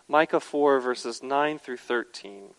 Micah 4, verses 9 through 13.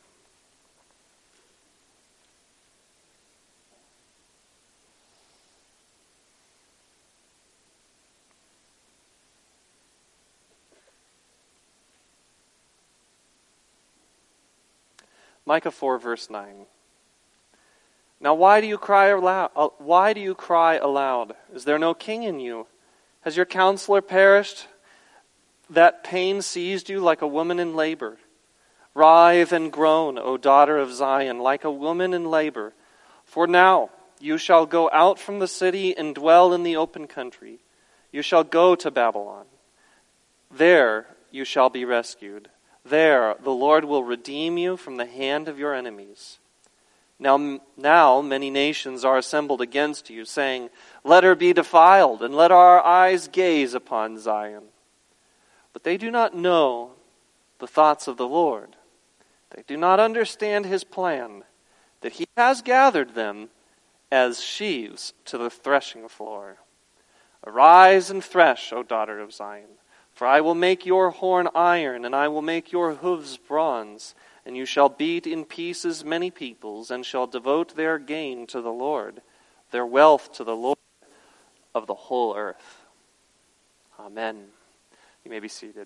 Micah 4, verse 9. Now why do you cry aloud? Why do you cry aloud? Is there no king in you? Has your counselor perished? That pain seized you like a woman in labor. Writhe and groan, O daughter of Zion, like a woman in labor. For now you shall go out from the city and dwell in the open country. You shall go to Babylon. There you shall be rescued. There the Lord will redeem you from the hand of your enemies. Now many nations are assembled against you, saying, let her be defiled, and let our eyes gaze upon Zion. But they do not know the thoughts of the Lord. They do not understand his plan, that he has gathered them as sheaves to the threshing floor. Arise and thresh, O daughter of Zion. For I will make your horn iron, and I will make your hooves bronze, and you shall beat in pieces many peoples, and shall devote their gain to the Lord, their wealth to the Lord of the whole earth. Amen. You may be seated.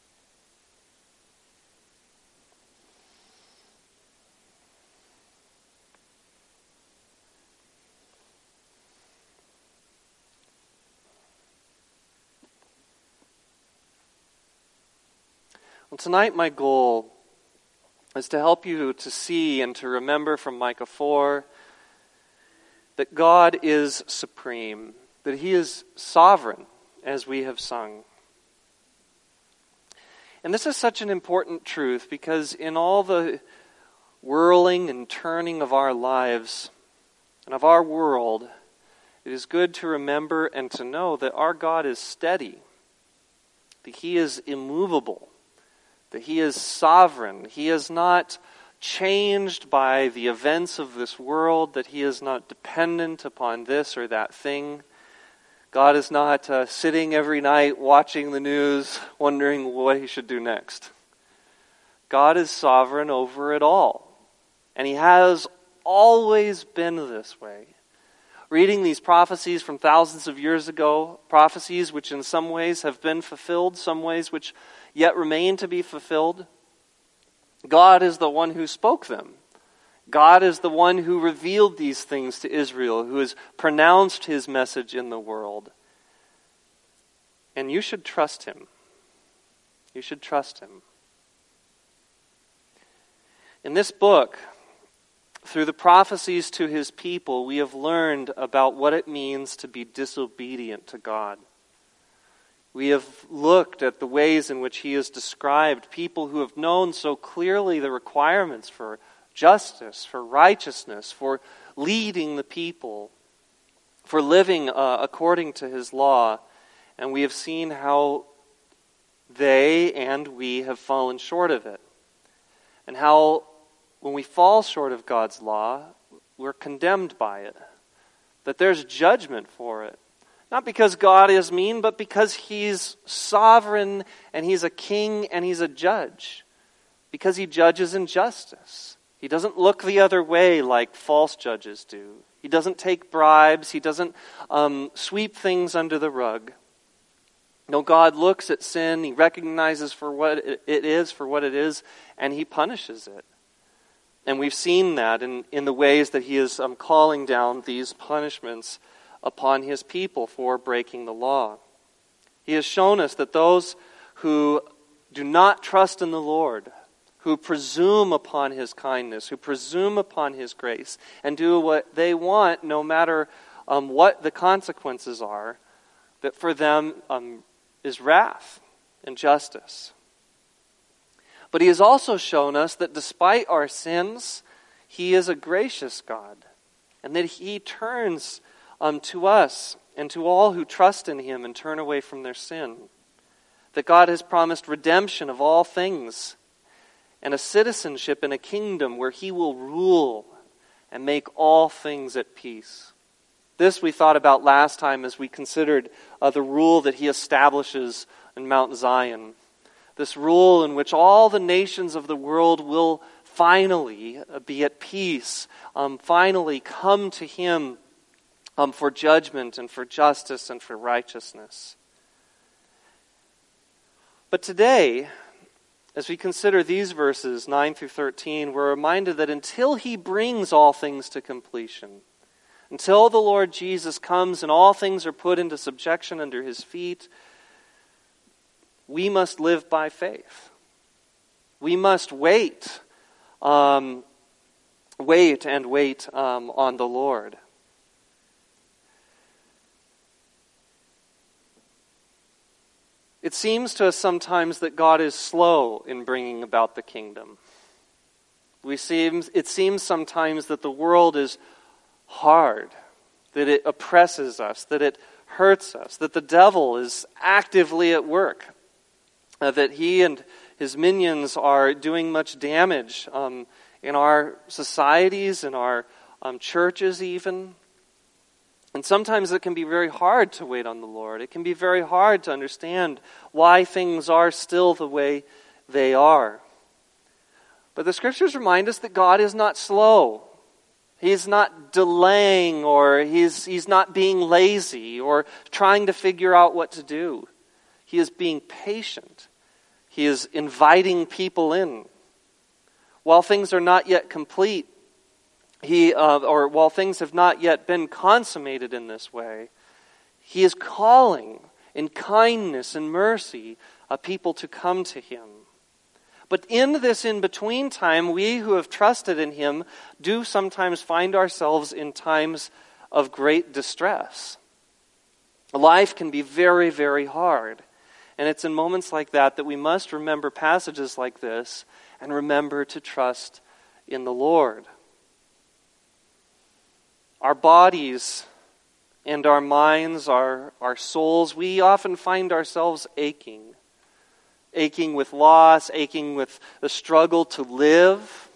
Well, tonight my goal is to help you to see and to remember from Micah 4 that God is supreme, that he is sovereign, as we have sung. And this is such an important truth because in all the whirling and turning of our lives and of our world, it is good to remember and to know that our God is steady, that he is immovable, that he is sovereign. He is not changed by the events of this world, that he is not dependent upon this or that thing. God is not sitting every night watching the news, wondering what he should do next. God is sovereign over it all. And he has always been this way. Reading these prophecies from thousands of years ago, prophecies which in some ways have been fulfilled, some ways which yet remain to be fulfilled, God is the one who spoke them. God is the one who revealed these things to Israel, who has pronounced his message in the world. And you should trust him. You should trust him. In this book, through the prophecies to his people, we have learned about what it means to be disobedient to God. We have looked at the ways in which he has described people who have known so clearly the requirements for justice, for righteousness, for leading the people, for living according to his law. And we have seen how they and we have fallen short of it. And how when we fall short of God's law, we're condemned by it. That there's judgment for it. Not because God is mean, but because he's sovereign and he's a king and he's a judge. Because he judges in justice. He doesn't look the other way like false judges do. He doesn't take bribes. He doesn't sweep things under the rug. No, God looks at sin. He recognizes for what it is, and he punishes it. And we've seen that in the ways that he is calling down these punishments upon his people for breaking the law. He has shown us that those who do not trust in the Lord, who presume upon his kindness, who presume upon his grace, and do what they want no matter what the consequences are, that for them is wrath and justice. But he has also shown us that despite our sins, he is a gracious God, and that he turns to us and to all who trust in him and turn away from their sin. That God has promised redemption of all things and a citizenship in a kingdom where he will rule and make all things at peace. This we thought about last time as we considered the rule that he establishes in Mount Zion. this rule in which all the nations of the world will finally be at peace, finally come to Him for judgment and for justice and for righteousness. But today, as we consider these verses, 9 through 13, we're reminded that until He brings all things to completion, until the Lord Jesus comes and all things are put into subjection under His feet, we must live by faith. We must wait on the Lord. It seems to us sometimes that God is slow in bringing about the kingdom. It seems sometimes that the world is hard, that it oppresses us, that it hurts us, that the devil is actively at work, that he and his minions are doing much damage in our societies, in our churches even. And sometimes it can be very hard to wait on the Lord. It can be very hard to understand why things are still the way they are. But the Scriptures remind us that God is not slow. He's not delaying, or he's not being lazy or trying to figure out what to do. He is being patient. He is inviting people in. While things are not yet complete, while things have not yet been consummated in this way, He is calling in kindness and mercy people to come to Him. But in this in-between time, we who have trusted in Him do sometimes find ourselves in times of great distress. Life can be very, very hard. And it's in moments like that we must remember passages like this and remember to trust in the Lord. Our bodies and our minds, our souls, we often find ourselves aching with loss, aching with the struggle to live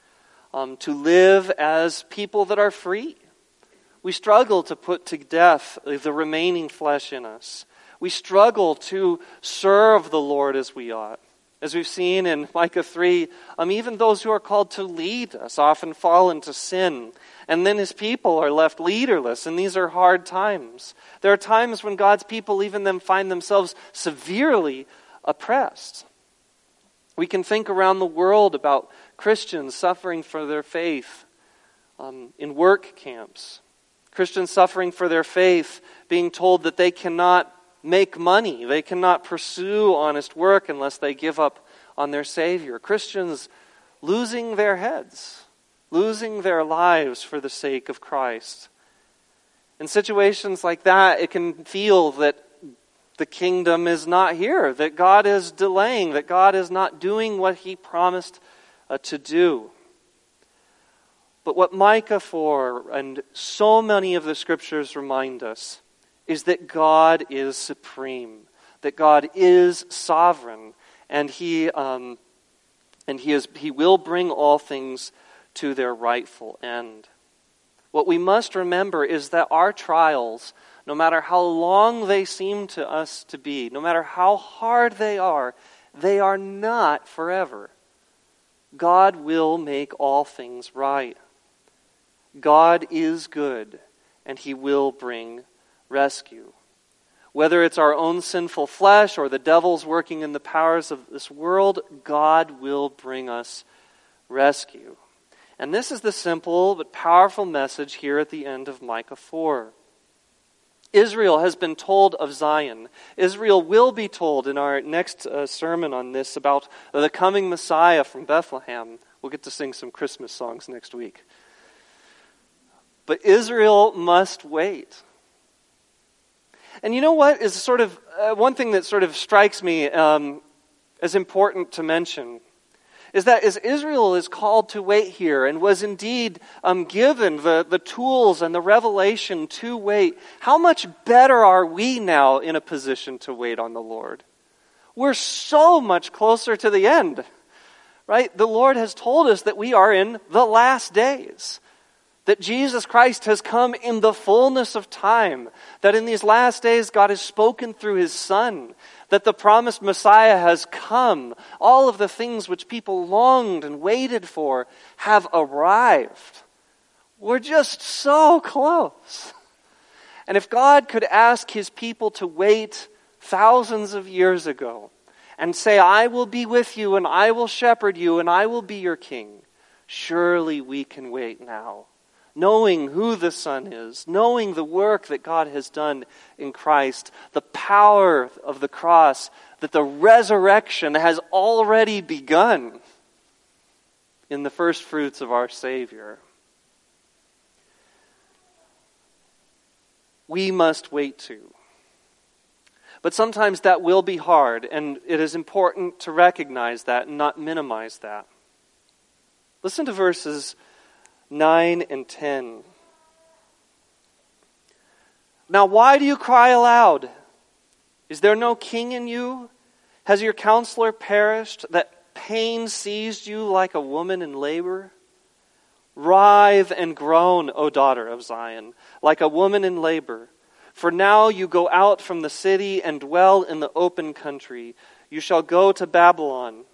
as people that are free. We struggle to put to death the remaining flesh in us. We struggle to serve the Lord as we ought. As we've seen in Micah 3, even those who are called to lead us often fall into sin. And then His people are left leaderless, and these are hard times. There are times when God's people even then find themselves severely oppressed. We can think around the world about Christians suffering for their faith in work camps. Christians suffering for their faith, being told that they cannot make money, they cannot pursue honest work unless they give up on their Savior. Christians losing their heads, losing their lives for the sake of Christ. In situations like that, it can feel that the kingdom is not here, that God is delaying, that God is not doing what He promised to do. But what Micah 4 and so many of the Scriptures remind us is that God is supreme, that God is sovereign, and He will bring all things to their rightful end. What we must remember is that our trials, no matter how long they seem to us to be, no matter how hard they are not forever. God will make all things right. God is good, and He will bring rescue. Whether it's our own sinful flesh or the devil's working in the powers of this world, God will bring us rescue. And this is the simple but powerful message here at the end of Micah 4. Israel has been told of Zion. Israel will be told in our next sermon on this about the coming Messiah from Bethlehem. We'll get to sing some Christmas songs next week. But Israel must wait. And you know what is sort of one thing that sort of strikes me as important to mention is that as Israel is called to wait here and was indeed given the tools and the revelation to wait, how much better are we now in a position to wait on the Lord? We're so much closer to the end, right? The Lord has told us that we are in the last days. That Jesus Christ has come in the fullness of time. That in these last days God has spoken through His Son. That the promised Messiah has come. All of the things which people longed and waited for have arrived. We're just so close. And if God could ask His people to wait thousands of years ago and say, I will be with you and I will shepherd you and I will be your king, surely we can wait now. Knowing who the Son is, knowing the work that God has done in Christ, the power of the cross, that the resurrection has already begun in the first fruits of our Savior. We must wait too. But sometimes that will be hard, and it is important to recognize that and not minimize that. Listen to verses 9 and 10. Now why do you cry aloud? Is there no king in you? Has your counselor perished, that pain seized you like a woman in labor? Writhe and groan, O daughter of Zion, like a woman in labor. For now you go out from the city and dwell in the open country. You shall go to Babylon.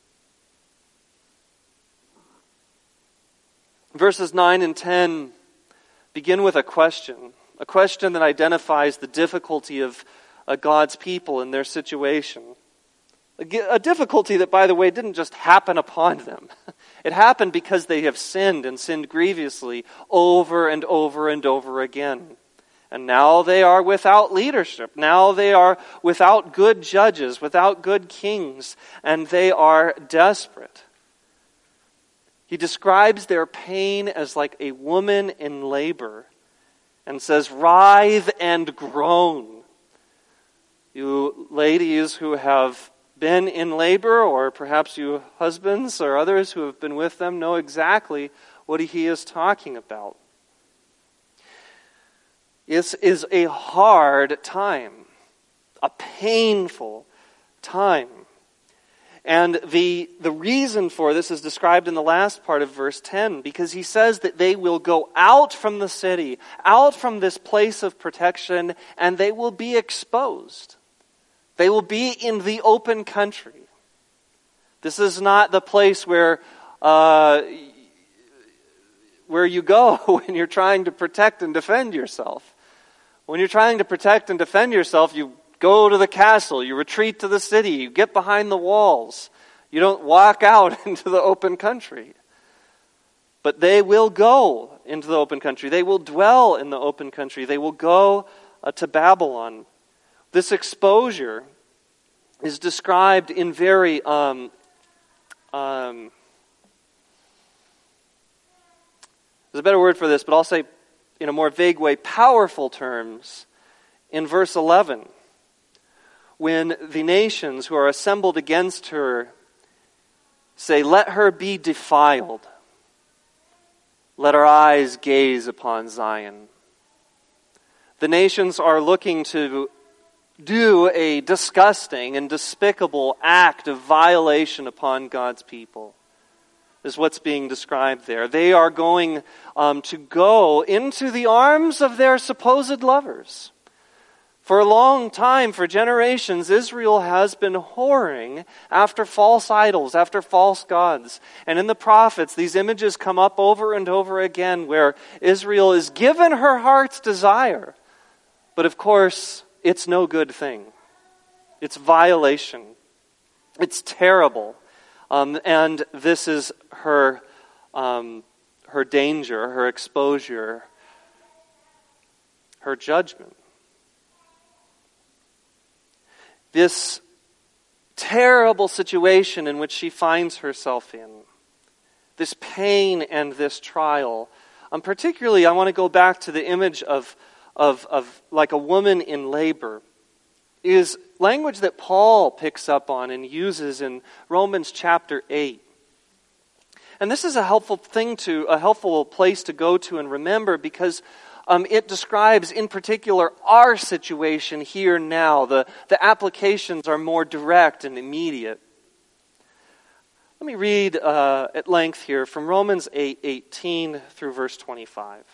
Verses 9 and 10 begin with a question that identifies the difficulty of God's people in their situation. A difficulty that, by the way, didn't just happen upon them. It happened because they have sinned and sinned grievously over and over and over again. And now they are without leadership. Now they are without good judges, without good kings, and they are desperate. He describes their pain as like a woman in labor and says, writhe and groan. You ladies who have been in labor, or perhaps you husbands or others who have been with them, know exactly what he is talking about. This is a hard time, a painful time. And the reason for this is described in the last part of verse 10, because he says that they will go out from the city, out from this place of protection, and they will be exposed. They will be in the open country. This is not the place where you go when you're trying to protect and defend yourself. When you're trying to protect and defend yourself, you go to the castle, you retreat to the city, you get behind the walls. You don't walk out into the open country. But they will go into the open country. They will dwell in the open country. They will go to Babylon. This exposure is described in very there's a better word for this, but I'll say in a more vague way, powerful terms in verse 11. When the nations who are assembled against her say, let her be defiled. Let our eyes gaze upon Zion. The nations are looking to do a disgusting and despicable act of violation upon God's people. Is what's being described there. They are going to go into the arms of their supposed lovers. For a long time, for generations, Israel has been whoring after false idols, after false gods. And in the prophets, these images come up over and over again where Israel is given her heart's desire. But of course, it's no good thing. It's violation. It's terrible. And this is her danger, her exposure, her judgment. This terrible situation in which she finds herself in, this pain and this trial. Particularly, I want to go back to the image of like a woman in labor, is language that Paul picks up on and uses in Romans chapter 8. And this is a helpful place to go to and remember, because it describes in particular our situation here now. The applications are more direct and immediate. Let me read at length here from Romans 8:18 through verse 25.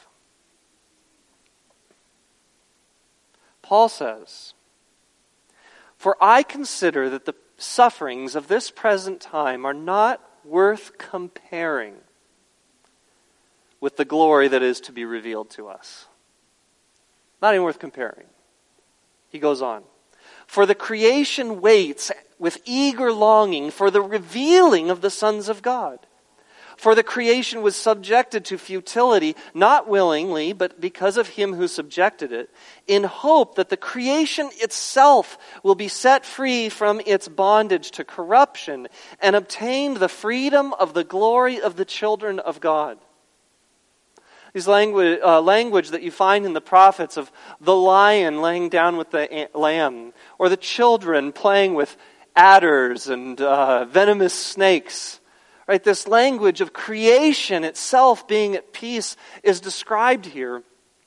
Paul says, "For I consider that the sufferings of this present time are not worth comparing with the glory that is to be revealed to us." Not even worth comparing. He goes on, "For the creation waits with eager longing for the revealing of the sons of God. For the creation was subjected to futility, not willingly, but because of him who subjected it, in hope that the creation itself will be set free from its bondage to corruption and obtain the freedom of the glory of the children of God." This language that you find in the prophets of the lion laying down with the lamb, or the children playing with adders and venomous snakes. Right, this language of creation itself being at peace is described here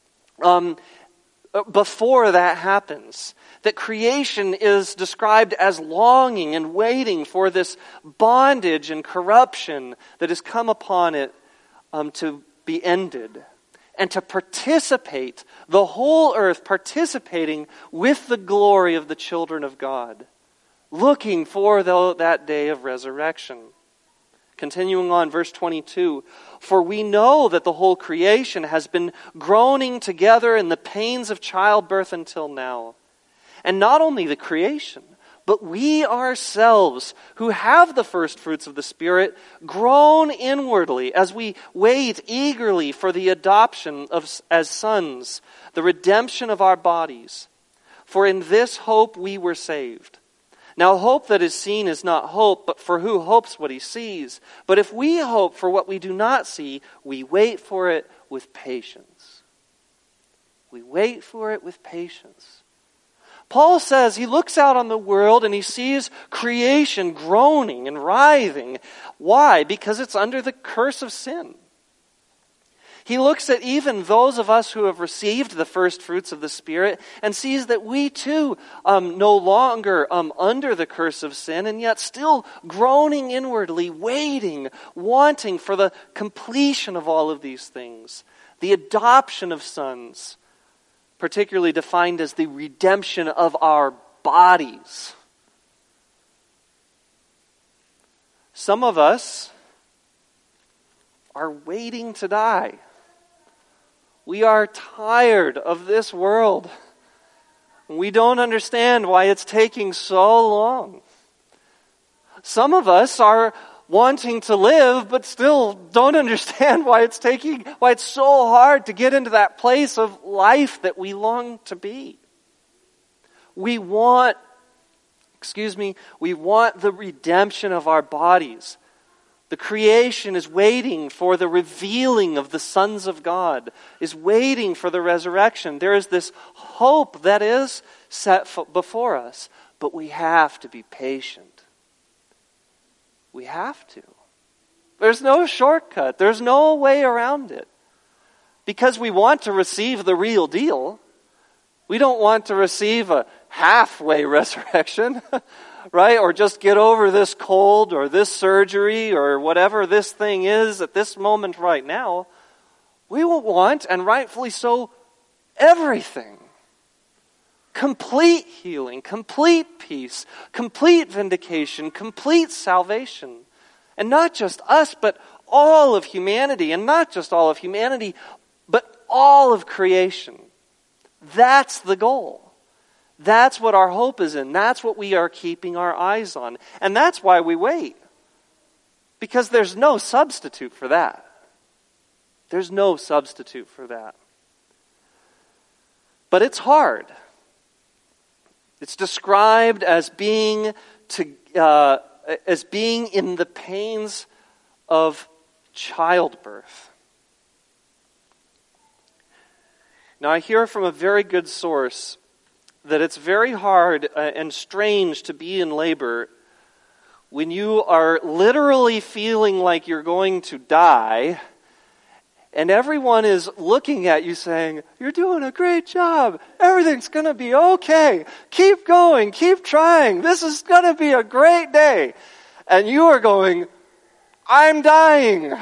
before that happens. That creation is described as longing and waiting for this bondage and corruption that has come upon it to be ended. And to participate, the whole earth participating with the glory of the children of God. Looking for that day of resurrection. Continuing on, verse 22, "For we know that the whole creation has been groaning together in the pains of childbirth until now. And not only the creation, but we ourselves, who have the first fruits of the Spirit, groan inwardly as we wait eagerly for the adoption as sons, the redemption of our bodies. For in this hope we were saved. Now hope that is seen is not hope, but for who hopes what he sees? But if we hope for what we do not see, we wait for it with patience." We wait for it with patience. Paul says he looks out on the world and he sees creation groaning and writhing. Why? Because it's under the curse of sin. He looks at even those of us who have received the first fruits of the Spirit and sees that we too no longer under the curse of sin, and yet still groaning inwardly, waiting, wanting for the completion of all of these things. The adoption of sons, particularly defined as the redemption of our bodies. Some of us are waiting to die. We are tired of this world. We don't understand why it's taking so long. Some of us are wanting to live, but still don't understand why it's so hard to get into that place of life that we long to be. We want the redemption of our bodies. The creation is waiting for the revealing of the sons of God, is waiting for the resurrection. There is this hope that is set before us, but we have to be patient. We have to. There's no shortcut. There's no way around it. Because we want to receive the real deal. We don't want to receive a halfway resurrection. Right? Or just get over this cold or this surgery or whatever this thing is at this moment right now. We will want, and rightfully so, everything. Complete healing, complete peace, complete vindication, complete salvation. And not just us, but all of humanity. And not just all of humanity, but all of creation. That's the goal. That's what our hope is in. That's what we are keeping our eyes on. And that's why we wait. Because there's no substitute for that. There's no substitute for that. But it's hard. It's described as being in the pains of childbirth. Now I hear from a very good source that it's very hard and strange to be in labor when you are literally feeling like you're going to die, and everyone is looking at you saying, "You're doing a great job. Everything's going to be okay. Keep going. Keep trying. This is going to be a great day." And you are going, I'm dying.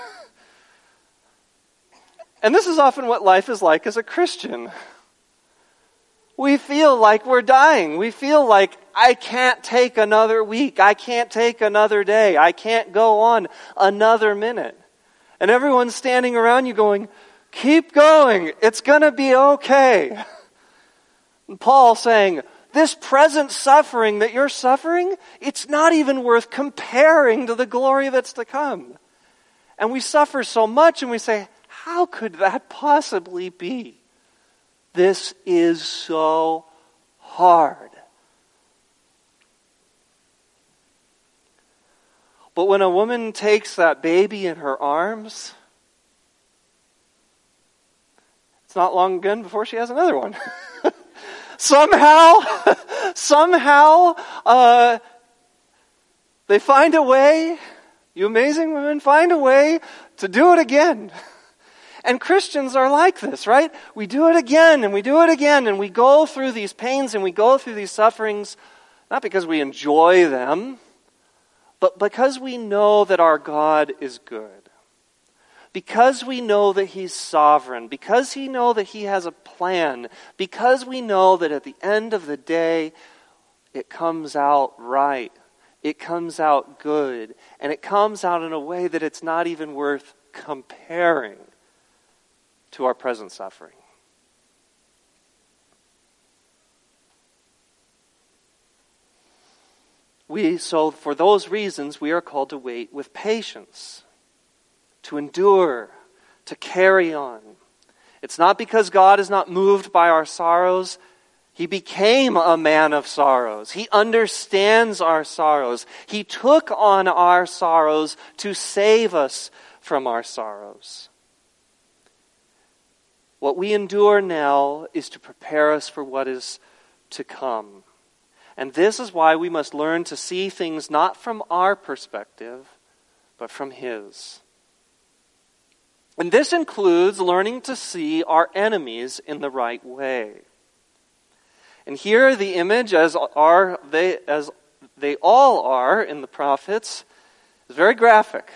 And this is often what life is like as a Christian. We feel like we're dying. We feel like I can't take another week. I can't take another day. I can't go on another minute. And everyone's standing around you going, keep going. It's going to be okay. And Paul saying, this present suffering that you're suffering, it's not even worth comparing to the glory that's to come. And we suffer so much and we say, how could that possibly be? This is so hard. But when a woman takes that baby in her arms, it's not long again before she has another one. Somehow, they find a way, you amazing women find a way to do it again. And Christians are like this, right? We do it again and we do it again and we go through these pains and we go through these sufferings, not because we enjoy them, but because we know that our God is good. Because we know that He's sovereign. Because we know that He has a plan. Because we know that at the end of the day, it comes out right. It comes out good. And it comes out in a way that it's not even worth comparing to our present suffering. So for those reasons, we are called to wait with patience, to endure, to carry on. It's not because God is not moved by our sorrows. He became a man of sorrows. He understands our sorrows. He took on our sorrows to save us from our sorrows. What we endure now is to prepare us for what is to come. And this is why we must learn to see things not from our perspective, but from His. And this includes learning to see our enemies in the right way. And here the image, as they all are in the prophets, is very graphic.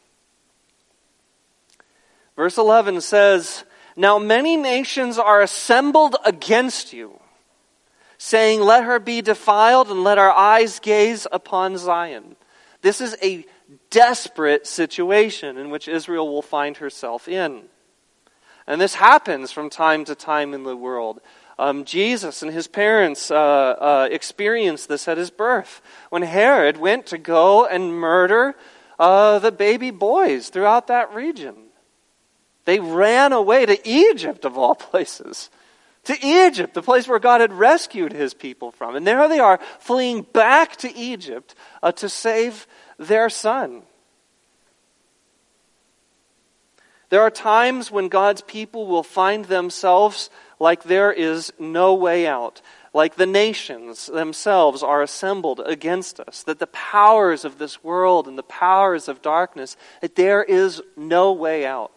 Verse 11 says, "Now many nations are assembled against you, saying, 'Let her be defiled, and let our eyes gaze upon Zion.'" This is a desperate situation in which Israel will find herself in. And this happens from time to time in the world. Jesus and his parents experienced this at his birth, when Herod went to go and murder the baby boys throughout that region. They ran away to Egypt, of all places. To Egypt, the place where God had rescued His people from. And there they are, fleeing back to Egypt to save their son. There are times when God's people will find themselves like there is no way out. Like the nations themselves are assembled against us. That the powers of this world and the powers of darkness, that there is no way out.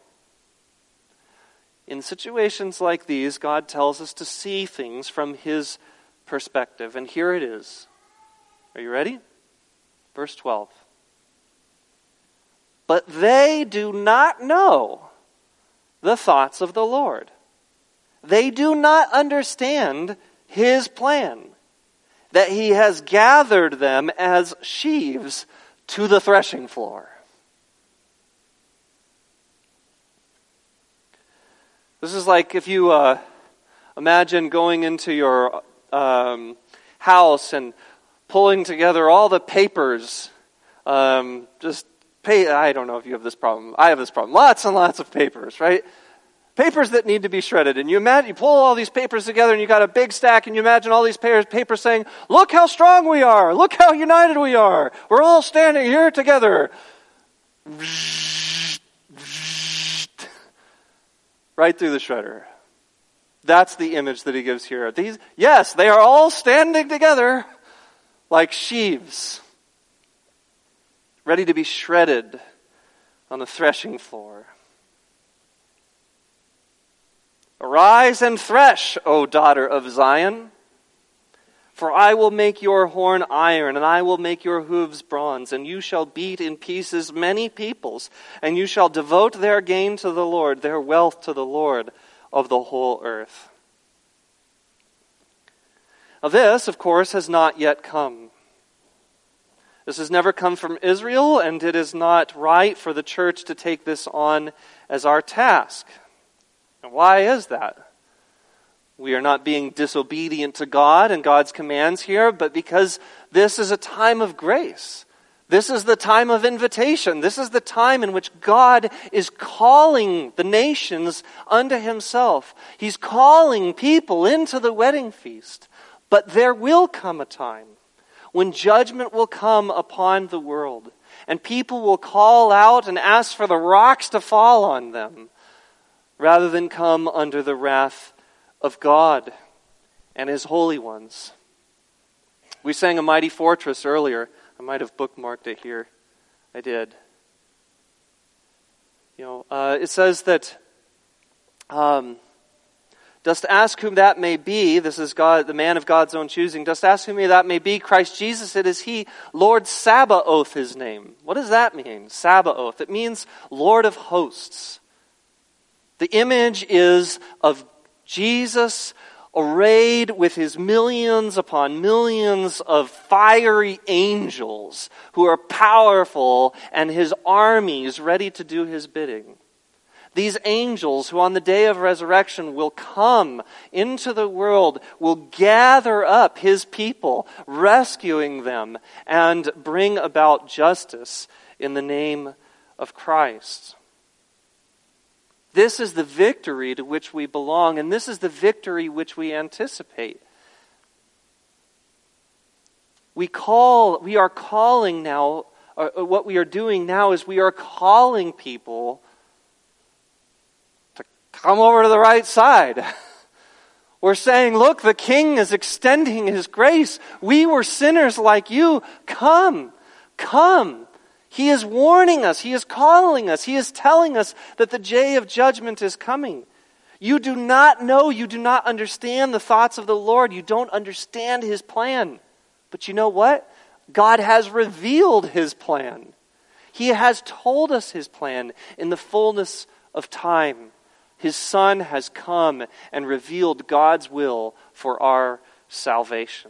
In situations like these, God tells us to see things from His perspective. And here it is. Are you ready? Verse 12. "But they do not know the thoughts of the Lord. They do not understand His plan, that He has gathered them as sheaves to the threshing floor." This is like if you imagine going into your house and pulling together all the papers. I don't know if you have this problem. I have this problem. Lots and lots of papers, right? Papers that need to be shredded. And you pull all these papers together and you got a big stack and you imagine all these papers saying, "Look how strong we are. Look how united we are. We're all standing here together." Right through the shredder. That's the image that he gives here. Yes, they are all standing together like sheaves, ready to be shredded on the threshing floor. "Arise and thresh, O daughter of Zion. For I will make your horn iron, and I will make your hooves bronze, and you shall beat in pieces many peoples, and you shall devote their gain to the Lord, their wealth to the Lord of the whole earth. Now this, of course, has not yet come. This has never come from Israel, and it is not right for the church to take this on as our task. And why is that? We are not being disobedient to God and God's commands here, but because this is a time of grace. This is the time of invitation. This is the time in which God is calling the nations unto himself. He's calling people into the wedding feast. But there will come a time when judgment will come upon the world, and people will call out and ask for the rocks to fall on them, rather than come under the wrath of God and his holy ones. We sang A Mighty Fortress earlier. I might have bookmarked it here. I did. It says that, dost ask whom that may be, this is God, the man of God's own choosing, dost ask whom that may be, Christ Jesus, it is he, Lord Sabaoth his name. What does that mean, Sabaoth? It means Lord of hosts. The image is of Jesus arrayed with his millions upon millions of fiery angels who are powerful, and his armies ready to do his bidding. These angels who on the day of resurrection will come into the world, will gather up his people, rescuing them, and bring about justice in the name of Christ. This is the victory to which we belong, and this is the victory which we anticipate. We are calling now, what we are doing now is we are calling people to come over to the right side. We're saying, look, the King is extending his grace. We were sinners like you. Come. He is warning us. He is calling us. He is telling us that the day of judgment is coming. You do not know, you do not understand the thoughts of the Lord. You don't understand his plan. But you know what? God has revealed his plan. He has told us his plan in the fullness of time. His Son has come and revealed God's will for our salvation.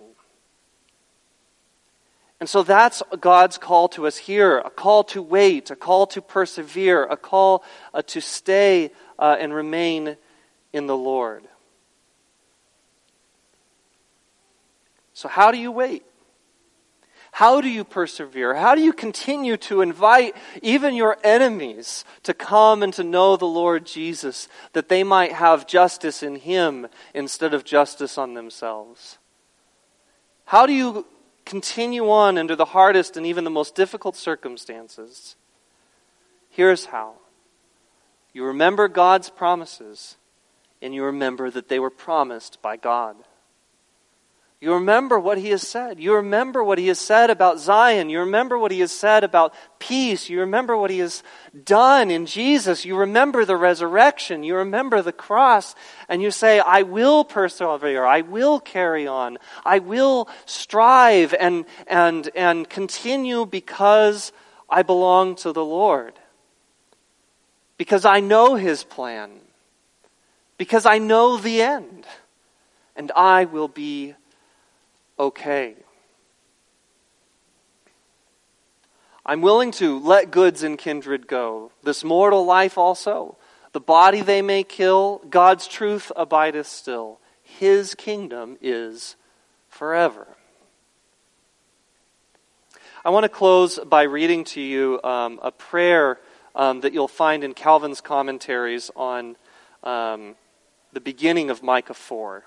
And so that's God's call to us here, a call to wait, a call to persevere, a call to stay and remain in the Lord. So how do you wait? How do you persevere? How do you continue to invite even your enemies to come and to know the Lord Jesus, that they might have justice in him instead of justice on themselves? How do you continue on under the hardest and even the most difficult circumstances? Here's how. You remember God's promises, and you remember that they were promised by God. You remember what he has said. You remember what he has said about Zion. You remember what he has said about peace. You remember what he has done in Jesus. You remember the resurrection. You remember the cross. And you say, I will persevere. I will carry on. I will strive and continue because I belong to the Lord. Because I know his plan. Because I know the end. And I will be okay. I'm willing to let goods and kindred go, this mortal life also. The body they may kill, God's truth abideth still. His kingdom is forever. I want to close by reading to you a prayer that you'll find in Calvin's commentaries on the beginning of Micah 4.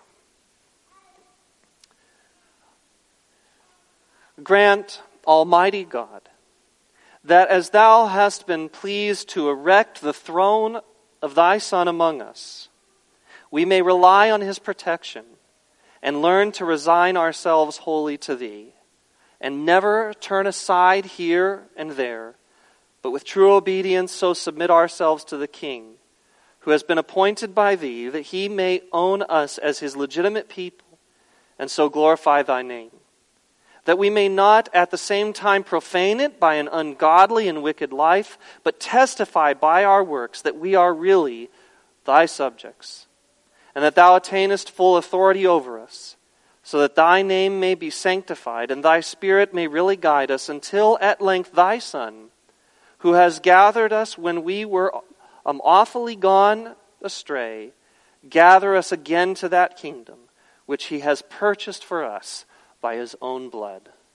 Grant, Almighty God, that as thou hast been pleased to erect the throne of thy Son among us, we may rely on his protection and learn to resign ourselves wholly to thee, and never turn aside here and there, but with true obedience so submit ourselves to the King, who has been appointed by thee, that he may own us as his legitimate people, and so glorify thy name, that we may not at the same time profane it by an ungodly and wicked life, but testify by our works that we are really thy subjects, and that thou attainest full authority over us, so that thy name may be sanctified, and thy Spirit may really guide us, until at length thy Son, who has gathered us when we were awfully gone astray, gather us again to that kingdom which he has purchased for us by his own blood.